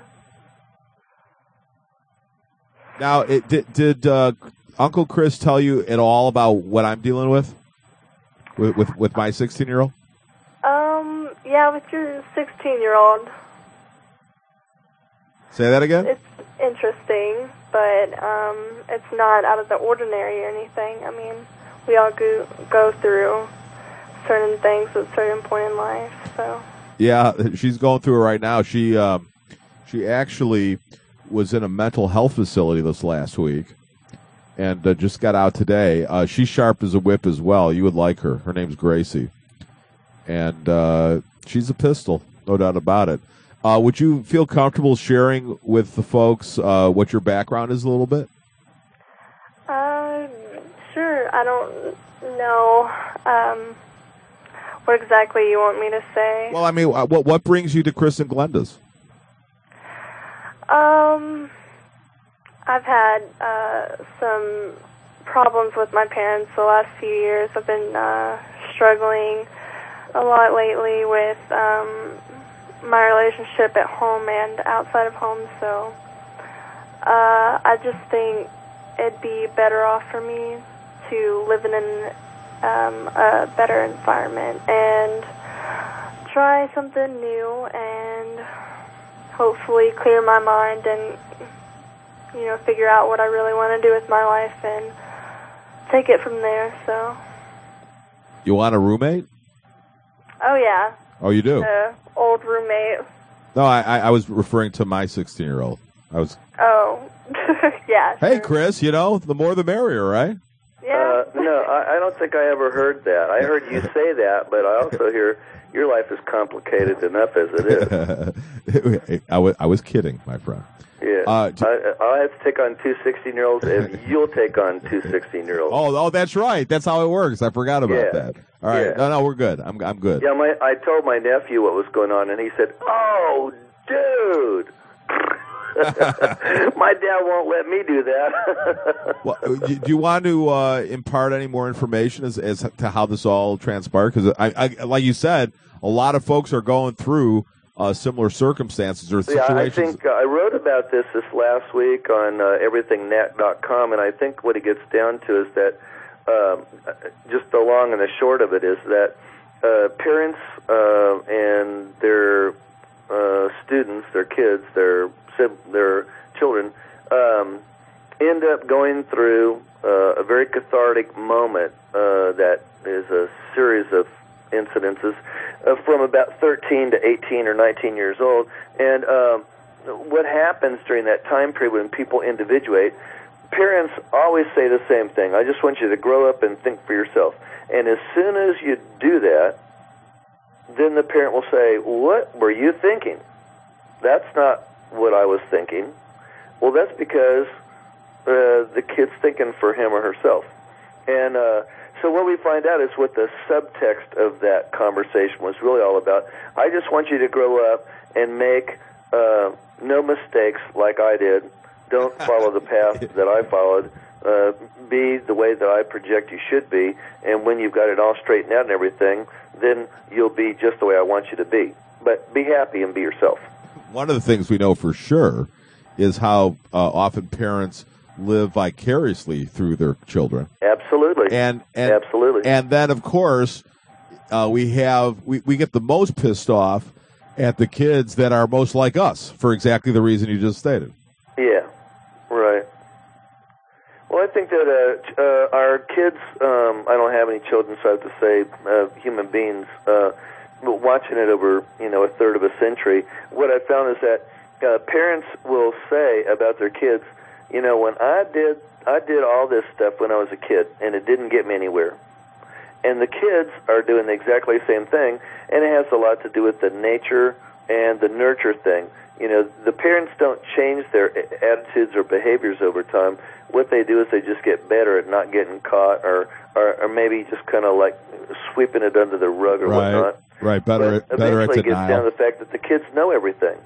Now, it, did, did uh, Uncle Chris tell you at all about what I'm dealing with? With with, with my sixteen-year-old? Um. Yeah, with your sixteen-year-old, Say that again? it's interesting but um, it's not out of the ordinary or anything. I mean, we all go, go through certain things at a certain point in life, so. Yeah, she's going through it right now. She um, she actually was in a mental health facility this last week and uh, just got out today. Uh, she's sharp as a whip as well. You would like her. Her name's Gracie. And uh, she's a pistol, no doubt about it. Uh, would you feel comfortable sharing with the folks uh, what your background is a little bit? Uh, sure. I don't know um, what exactly you want me to say. Well, I mean, uh, what what brings you to Chris and Glenda's? Um, I've had uh, some problems with my parents the last few years. I've been uh, struggling a lot lately with um, my relationship at home and outside of home, so uh, I just think it'd be better off for me to live in an, um, a better environment and try something new and hopefully clear my mind and, you know, figure out what I really want to do with my life and take it from there, so. You want a roommate? Oh, yeah. Oh, you do? The old roommate. No, I, I, I was referring to my sixteen-year-old. I was. Oh, yeah. Hey, sure. Chris, you know, the more the merrier, right? Yeah. Uh, no, I, I don't think I ever heard that. I heard you say that, but I also hear your life is complicated enough as it is. I, was, I was kidding, my friend. Yeah. Uh, t- I, I'll have to take on two sixteen-year-olds, and you'll take on two sixteen-year-olds. Oh, oh, that's right. That's how it works. I forgot about Yeah. that. All right. Yeah. No, no, we're good. I'm, I'm good. Yeah, my, I told my nephew what was going on, and he said, "Oh, dude." My dad won't let me do that. Well, do you want to uh, impart any more information as, as to how this all transpired? Because, I, I, like you said, a lot of folks are going through uh, similar circumstances or Yeah, I situations. think uh, I wrote about this this last week on uh, everything net dot com, and I think what it gets down to is that um, just the long and the short of it is that uh, parents uh, and their uh, students, their kids, their their children um, end up going through uh, a very cathartic moment uh, that is a series of incidences uh, from about thirteen to eighteen or nineteen years old. And um, what happens during that time period when people individuate, parents always say the same thing: I just want you to grow up and think for yourself. And as soon as you do that, then the parent will say, what were you thinking? That's not what I was thinking. Well, that's because uh, the kid's thinking for him or herself. And uh, so what we find out is what the subtext of that conversation was really all about. I just want you to grow up and make uh, no mistakes like I did. Don't follow the path that I followed. Uh, be the way that I project you should be. And when you've got it all straightened out and everything, then you'll be just the way I want you to be. But be happy and be yourself. One of the things we know for sure is how uh, often parents live vicariously through their children. Absolutely. And, and Absolutely. And then, of course, uh, we have we, we get the most pissed off at the kids that are most like us for exactly the reason you just stated. Yeah, right. Well, I think that uh, uh, our kids, um, I don't have any children, so I have to say uh, human beings, uh, but watching it over, you know, a third of a century, what I found is that uh, parents will say about their kids, you know, when I did, I did all this stuff when I was a kid, and it didn't get me anywhere. And the kids are doing exactly the same thing, and it has a lot to do with the nature and the nurture thing. You know, the parents don't change their attitudes or behaviors over time. What they do is they just get better at not getting caught, or or, or maybe just kind of like sweeping it under the rug or Right, whatnot. right. Better, But better at eventually it gets down denial. to the fact that the kids know everything.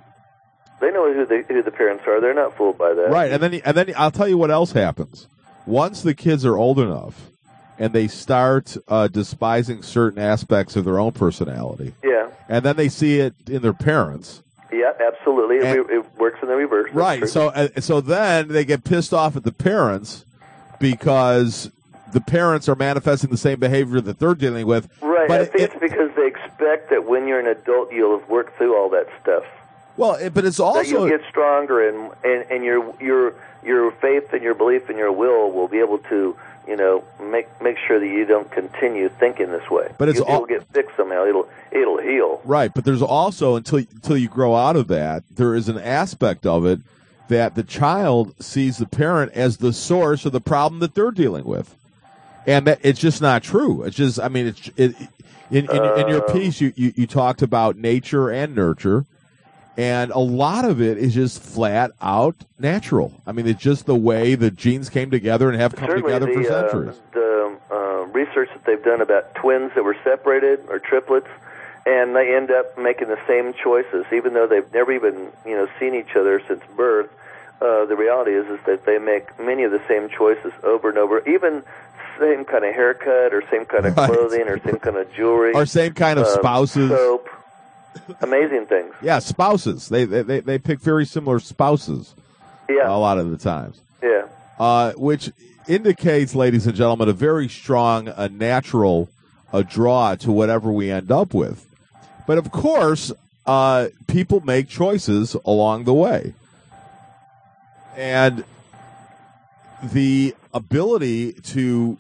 They know who the who the parents are. They're not fooled by that. Right, and then and then I'll tell you what else happens. Once the kids are old enough and they start uh, despising certain aspects of their own personality, Yeah. and then they see it in their parents. Yeah, absolutely. It, And- re- it works in the reverse. That's Right. true. So uh, so then they get pissed off at the parents because the parents are manifesting the same behavior that they're dealing with. Right. But I think it- it's because they expect that when you're an adult, you'll have worked through all that stuff. Well, it, but it's that also you'll get stronger, and, and and your your your faith and your belief and your will will be able to, you know, make make sure that you don't continue thinking this way. But it's You'll, all- it'll get fixed somehow. It'll it'll heal. right. But there's also until until you grow out of that, there is an aspect of it that the child sees the parent as the source of the problem that they're dealing with, and that it's just not true. It's just, I mean, it's it, in, in, in your Um, piece you, you you talked about nature and nurture, and a lot of it is just flat out natural. I mean, it's just the way the genes came together and have come Certainly, together for the, uh, centuries. the uh, research that they've done about twins that were separated or triplets, and they end up making the same choices, even though they've never even, you know, seen each other since birth. Uh, the reality is, is that they make many of the same choices over and over, even same kind of haircut or same kind of Right. clothing or same kind of jewelry. Or same kind of um, spouses. Soap. Amazing things. Yeah, spouses. They, they they they pick very similar spouses Yeah. a lot of the times, Yeah. uh, which indicates, ladies and gentlemen, a very strong, a natural, a draw to whatever we end up with. But of course, uh, people make choices along the way, and the ability to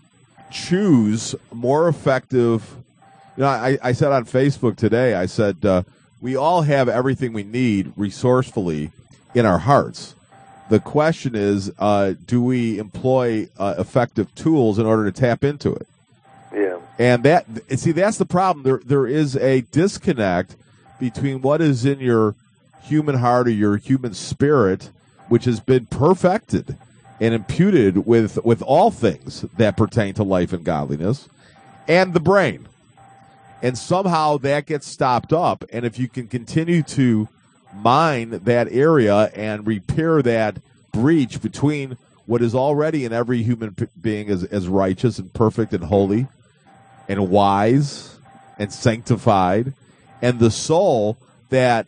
choose more effective. You know, I, I said on Facebook today, I said, uh, we all have everything we need resourcefully in our hearts. The question is, uh, do we employ uh, effective tools in order to tap into it? Yeah. And that, see, that's the problem. There, there is a disconnect between what is in your human heart or your human spirit, which has been perfected and imputed with, with all things that pertain to life and godliness, and the brain. And somehow that gets stopped up. And if you can continue to mine that area and repair that breach between what is already in every human p- being as, as righteous and perfect and holy and wise and sanctified, and the soul that,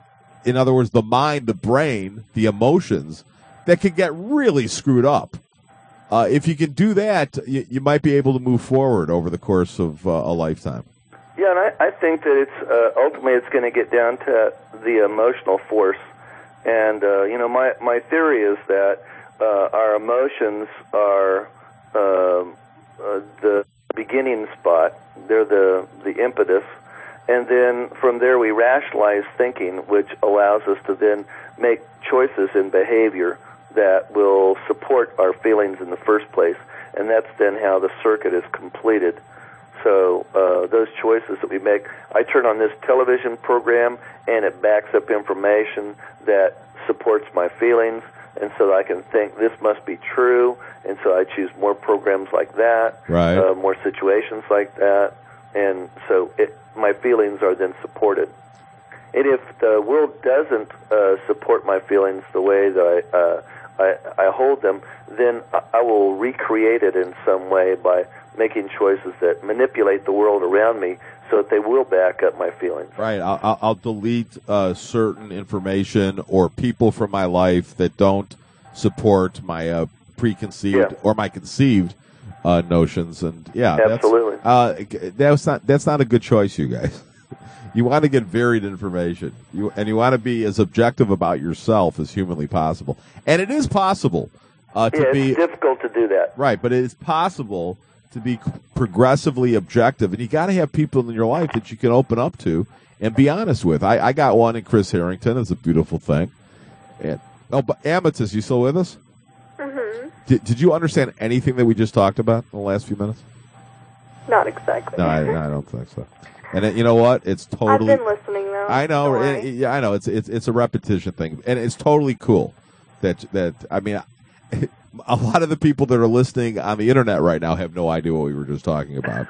in other words, the mind, the brain, the emotions, that can get really screwed up. Uh, if you can do that, you, you might be able to move forward over the course of uh, a lifetime. Yeah, and I, I think that it's uh, ultimately it's going to get down to the emotional force. And, uh, you know, my, my theory is that uh, our emotions are uh, uh, the beginning spot. They're the, the impetus. And then from there we rationalize thinking, which allows us to then make choices in behavior that will support our feelings in the first place. And that's then how the circuit is completed. So uh, those choices that we make, I turn on this television program and it backs up information that supports my feelings, and so I can think this must be true, and so I choose more programs like that, Right. uh, more situations like that, and so it, my feelings are then supported. And if the world doesn't uh, support my feelings the way that I, uh, I, I hold them, then I, I will recreate it in some way by making choices that manipulate the world around me so that they will back up my feelings. Right. I'll, I'll- I'll delete uh, certain information or people from my life that don't support my uh, preconceived Yeah. or my conceived uh, notions. And yeah, Absolutely. That's, uh, that's not that's not a good choice, you guys. You want to get varied information, you and you want to be as objective about yourself as humanly possible. And it is possible uh, to Yeah, be it's difficult to do that. right, but it is possible to be progressively objective, and you got to have people in your life that you can open up to and be honest with. I, I got one in Chris Harrington. It's a beautiful thing. And oh, but Amethyst, you still with us? Mm-hmm. Did, did you understand anything that we just talked about in the last few minutes? Not exactly. No, I, I don't think so. And it, you know what? It's totally. I've been listening though. I know. Don't it- worry. it- yeah, I know. It's it's it's a repetition thing, and it's totally cool. That that I mean, a lot of the people that are listening on the internet right now have no idea what we were just talking about.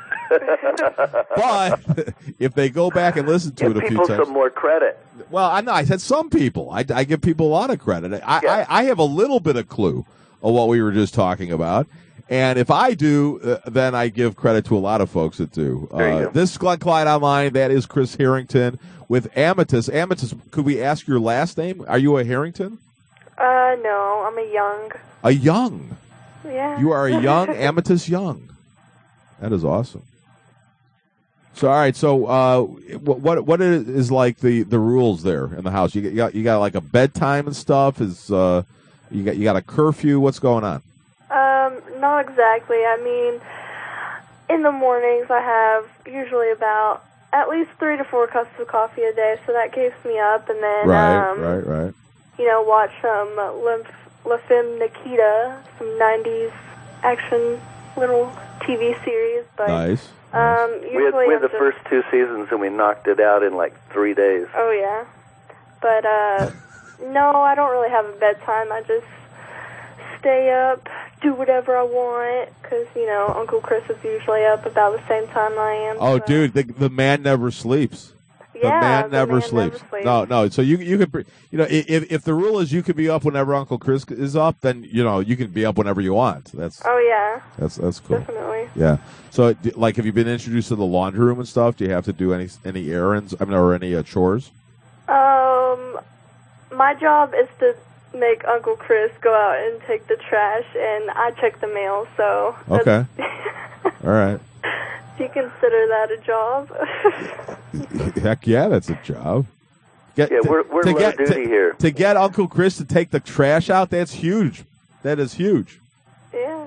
But if they go back and listen to Give it a few people times, some more credit. well, I know I said some people. I, I give people a lot of credit. I, Yeah. I I have a little bit of clue of what we were just talking about. And if I do, uh, then I give credit to a lot of folks that do. There you Uh, go. this is Glenn Clyde Online. That is Chris Harrington with Amethyst. Amethyst, could we ask your last name? Are you a Harrington? Uh, no, I'm a young. A Young. Yeah. You are a young Amethyst Young. That is awesome. So all right, so uh, what what what is like the, the rules there in the house? You got, you got you got like a bedtime and stuff. Is uh, you got you got a curfew? What's going on? Um, not exactly. I mean, in the mornings I have usually about at least three to four cups of coffee a day, so that keeps me up. And then, Right, um, right, right. you know, watch some uh, La, La Femme Nikita, some nineties action little T V series. But Nice. um, We had, usually we I'm had the just- first two seasons, and we knocked it out in like three days. Oh yeah, but uh, no, I don't really have a bedtime. I just stay up, do whatever I want, because you know Uncle Chris is usually up about the same time I am. Oh, so- dude, the the man never sleeps. The yeah, man the never man sleeps. Never sleeps. No, no. So you you could, you know, if if the rule is you could be up whenever Uncle Chris is up, then you know you can be up whenever you want. That's Oh yeah, that's that's cool. definitely. Yeah. So, d- like, have you been introduced to the laundry room and stuff? Do you have to do any any errands? I mean, or any uh, chores? Um, my job is to make Uncle Chris go out and take the trash, and I check the mail. So Okay. All right. do you consider that a job? Heck yeah, that's a job. Get, Yeah, to- we're we're to low get, duty to, here. to get Uncle Chris to take the trash out. That's huge. That is huge. Yeah.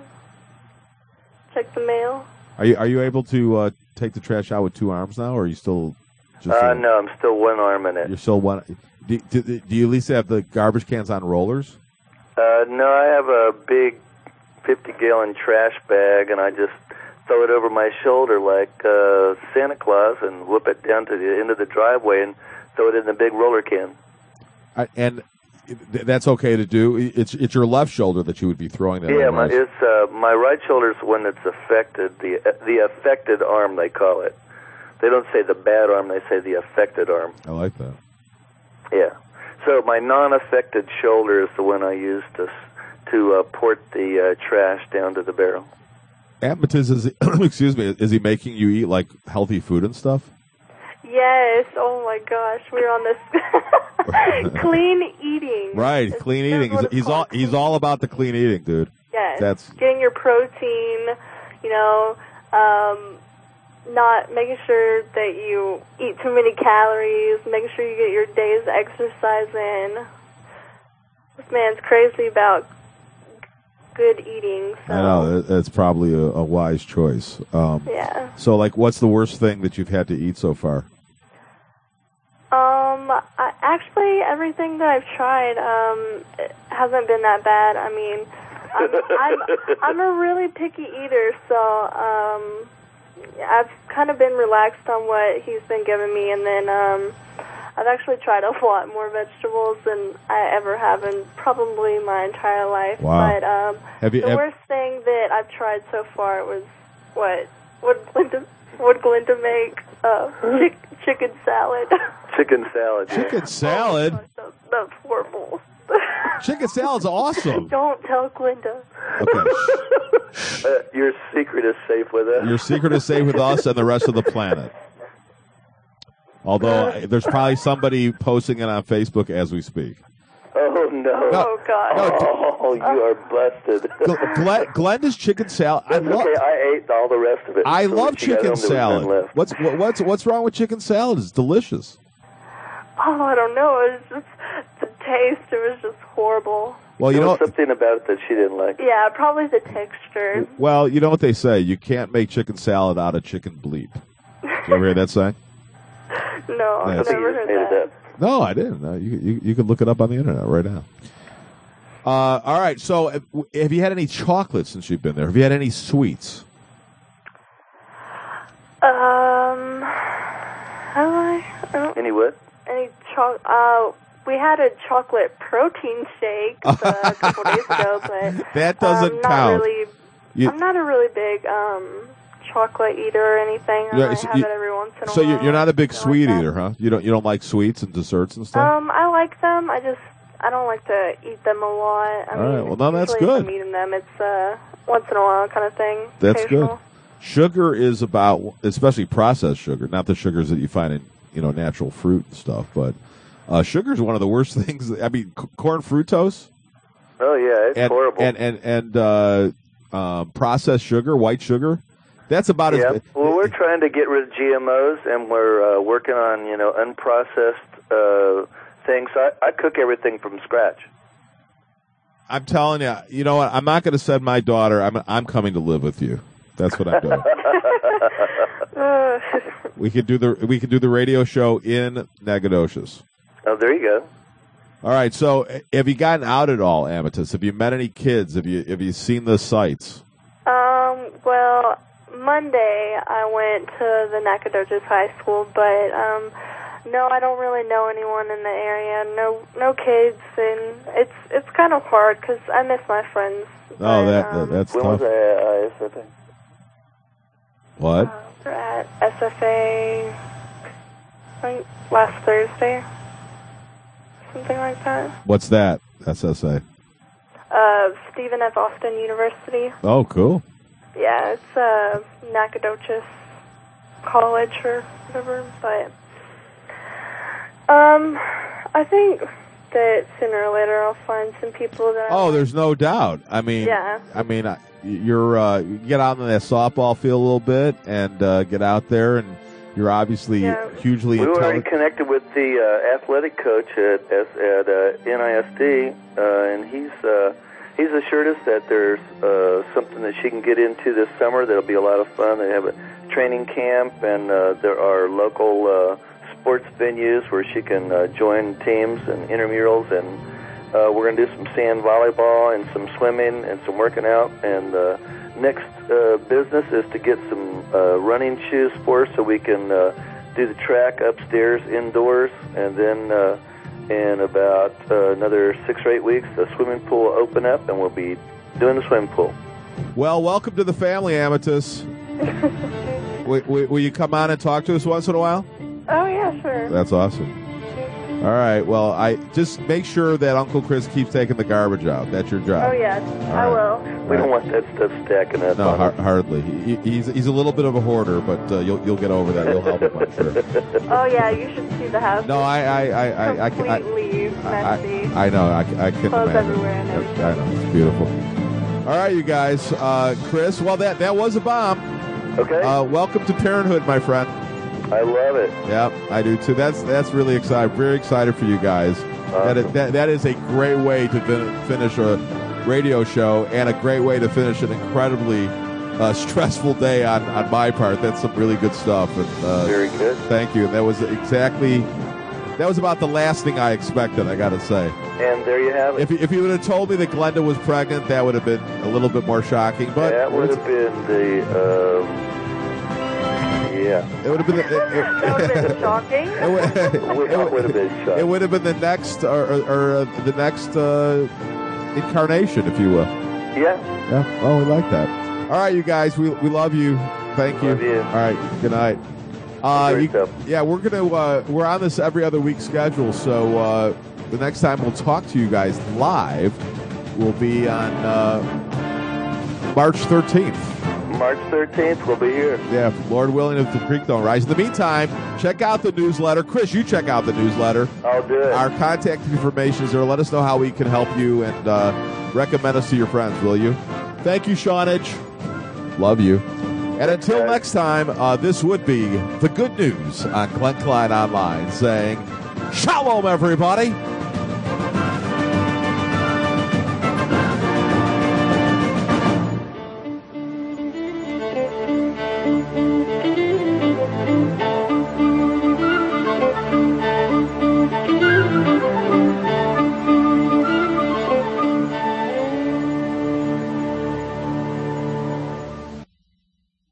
Check the mail. Are you are you able to uh, take the trash out with two arms now, or are you still just? Uh, uh, no, I'm still one arm in it. You're still one. Do, do, do you at least have the garbage cans on rollers? Uh, no, I have a big fifty gallon trash bag, and I just throw it over my shoulder like uh, Santa Claus and whip it down to the end of the driveway and throw it in the big roller can. I, and th- that's okay to do. It's it's your left shoulder that you would be throwing that. Yeah, on, my, right? it's uh, my right shoulder's the one that's affected, the the affected arm, they call it. They don't say the bad arm, they say the affected arm. I like that. Yeah. So my non-affected shoulder is the one I use to to uh, port the uh, trash down to the barrel. Atmatis, is he, excuse me, is he making you eat like healthy food and stuff? Yes. Oh my gosh, we're on this clean eating. Right, It's- clean that's eating. what He's, it's he's all called. he's all about the clean eating, dude. Yes. That's Getting your protein, you know, um, not making sure that you eat too many calories, making sure you get your day's exercise in. This man's crazy about good eating. So, I know that- that's probably a, a wise choice. Um, Yeah. So, like, what's the worst thing that you've had to eat so far? Um, I, actually, everything that I've tried um, it hasn't been that bad. I mean, I'm, I'm I'm a really picky eater, so um, I've kind of been relaxed on what he's been giving me, and then um, I've actually tried a lot more vegetables than I ever have in probably my entire life. Wow. But um, Have you? the have- worst thing that I've tried so far was what would Glinda would Glinda make uh, chick, chicken salad. Chicken salad. yeah. chicken salad? Oh, that's, that's horrible. Chicken salad's awesome. Don't tell Glinda. Okay. Uh, your secret is safe with us. Your secret is safe with us and the rest of the planet. Although uh, there's probably somebody posting it on Facebook as we speak. Oh, no. Oh, God. Oh, you are busted. Gl- Glenn, Glenda's chicken salad. I That's love. okay. I ate all the rest of it. I So love when she got chicken home, there was none salad. left. What's what, what's what's wrong with chicken salad? It's delicious. Oh, I don't know. It was just the taste. It was just horrible. Well, you There know. was something about it that she didn't like. Yeah, probably the texture. Well, you know what they say. You can't make chicken salad out of chicken bleep. Did you ever hear that saying? No, Yeah, I've it's- You never just heard made that. it up. No, I didn't. No, you, you you can look it up on the internet right now. Uh, all right. So, uh, have you had any chocolates since you've been there? Have you had any sweets? Um, have I? I don't, Any what? any cho- Uh, we had a chocolate protein shake uh, a couple days ago, but That doesn't um, not count. really. You- I'm not a really big um chocolate eater or anything. I Yeah, might so have you- it every once in a so while. you're, you're not a big something like sweet that. eater, huh? You don't you don't like sweets and desserts and stuff. Um, I like them. I just I don't like to eat them a lot. I All mean, right, well, no, that's usually good. If I'm eating them, it's uh once in a while kind of thing. That's occasional. good. Sugar is about, especially processed sugar, not the sugars that you find in you know natural fruit and stuff, but uh, sugar is one of the worst things. I mean, c- corn fructose Oh, yeah, it's and horrible. and and and uh, um, processed sugar, white sugar. That's about Yeah. as. Well, we're trying to get rid of G M Os, and we're uh, working on you know unprocessed uh, things. I, I cook everything from scratch. I'm telling you, you know what? I'm not going to send my daughter. I'm I'm coming to live with you. That's what I'm doing. Uh, we could do the we could do the radio show in Nacogdoches. Oh, there you go. All right. So, have you gotten out at all, Amethyst? Have you met any kids? Have you have you seen the sights? um, well, Monday I went to the Nacogdoches High School, but um, no, I don't really know anyone in the area. No, no kids, and it's it's kind of hard because I miss my friends. Oh, but, that, um, that that's When tough. was I, I said that? What? Uh, we're at S F A, I think last Thursday, something like that. What's that? S S A. Uh, Stephen F. Austin University. Oh, cool. Yeah, it's uh, Nacogdoches College or whatever, but um, I think that sooner or later I'll find some people that. I Oh, like. there's no doubt. I mean, Yeah. I mean, I- you're uh, you get out in that softball field a little bit and uh, get out there, and you're obviously Yeah. hugely We were already intelligent. connected with the uh, athletic coach at S- at uh, N I S D, uh, and he's uh, he's assured us that there's uh, something that she can get into this summer that'll be a lot of fun. They have a training camp, and uh, there are local uh, sports venues where she can uh, join teams and intramurals, and uh, we're going to do some sand volleyball and some swimming and some working out. And uh, next uh, business is to get some uh, running shoes for her so we can uh, do the track upstairs indoors, and then uh, in about uh, another six or eight weeks, the swimming pool will open up, and we'll be doing the swimming pool. Well, welcome to the family, Amethyst. will, will, will you come on and talk to us once in a while? Oh yeah, sure. That's awesome. All right. Well, I just make sure that Uncle Chris keeps taking the garbage out. That's your job. Oh yeah, All I right. will. We don't want that stuff stacking up. No, on har- us. hardly. He, he's he's a little bit of a hoarder, but uh, you'll you'll get over that. You'll help him, I'm sure. Oh yeah, you should see the house. No, I I I I, I, can- I, completely I, messy. I know. I, I can Clothes imagine. everywhere and everything. I know. It's beautiful. All right, you guys. Uh, Chris, well, that that was a bomb. Okay? Uh, welcome to Parenthood, my friend. I love it. Yeah, I do too. That's that's really exciting. Very excited for you guys. That is, that that is a great way to fin- finish a radio show, and a great way to finish an incredibly uh, stressful day on, on my part. That's some really good stuff. And, uh, Very good. Thank you. That was exactly that was about the last thing I expected. I got to say. And there you have it. If you- if you would have told me that Glenda was pregnant, that would have been a little bit more shocking. But that would it's- have been the, um, yeah. it would have been. It, That would have been shocking. it would- It would have been shocking. It would have been the next, or, or, or uh, the next uh, incarnation, if you will. Yeah. Yeah. Oh, we like that. All right, you guys, we we love you. Thank you. Love you. All right. Good night. Uh, Enjoy you- yourself. yeah, we're gonna uh, we're on this every other week schedule, so uh, the next time we'll talk to you guys live will be on uh, March thirteenth. March thirteenth, we'll be here. Yeah, Lord willing, if the creek don't rise. In the meantime, check out the newsletter. Chris, you check out the newsletter. I'll do it. Our contact information is there. Let us know how we can help you, and uh, recommend us to your friends, will you? Thank you, Shawnage. Love you. And until Okay. next time, uh, this would be the good news on Glenn Klein Online, saying, Shalom, everybody.